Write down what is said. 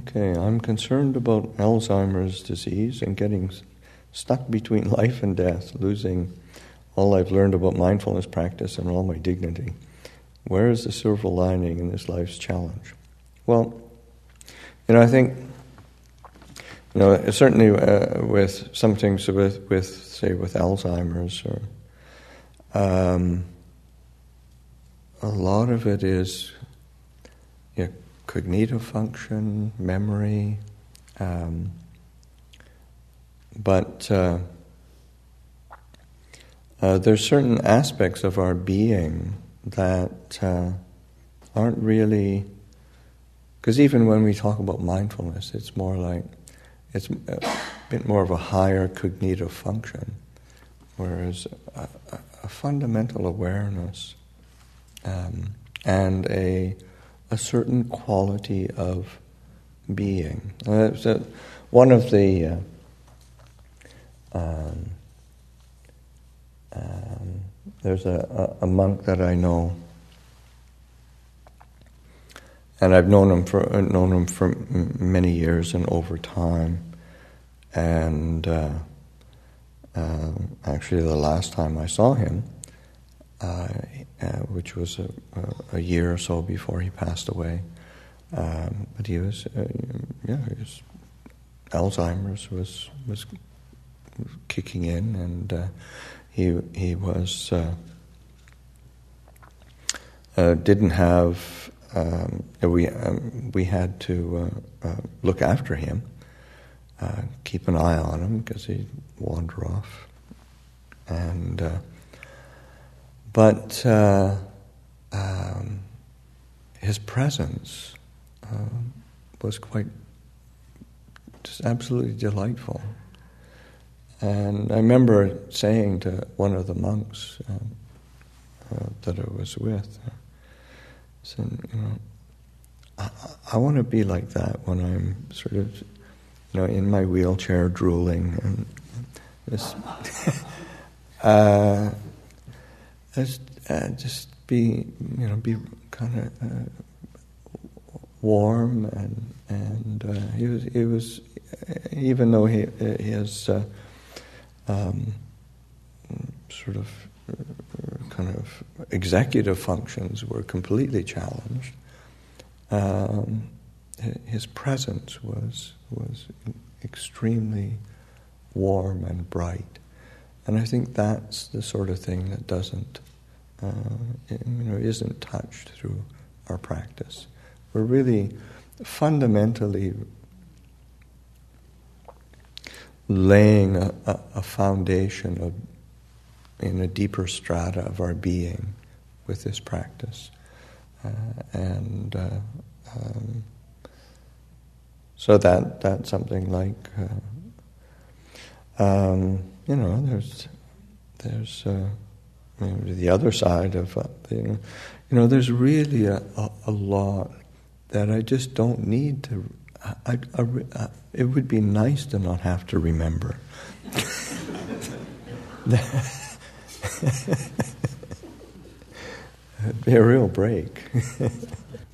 Okay, I'm concerned about Alzheimer's disease and getting stuck between life and death, losing all I've learned about mindfulness practice and all my dignity. Where is the silver lining in this life's challenge? Well, I think, certainly with some things with say, with Alzheimer's, or a lot of it is cognitive function, memory, but there's certain aspects of our being that aren't really, because even when we talk about mindfulness, it's more like, it's a bit more of a higher cognitive function, whereas a fundamental awareness and a certain quality of being. So one of the there's a monk that I know, and I've known him for many years and over time. And actually, the last time I saw him, which was a year or so before he passed away, but he was, Alzheimer's was kicking in, and he was didn't have. We had to look after him, keep an eye on him because he'd wander off, and but his presence was quite just absolutely delightful. And I remember saying to one of the monks that I was with, said, I want to be like that when I'm sort of, in my wheelchair drooling and just, just be kind of warm and he was even though his sort of kind of executive functions were completely challenged. His presence was extremely warm and bright, and I think that's the sort of thing that doesn't, isn't touched through our practice. We're really fundamentally laying a foundation in a deeper strata of our being with this practice. So that's something like, there's the other side of, there's really a lot that I just don't need to. It would be nice to not have to remember. It'd be a real break.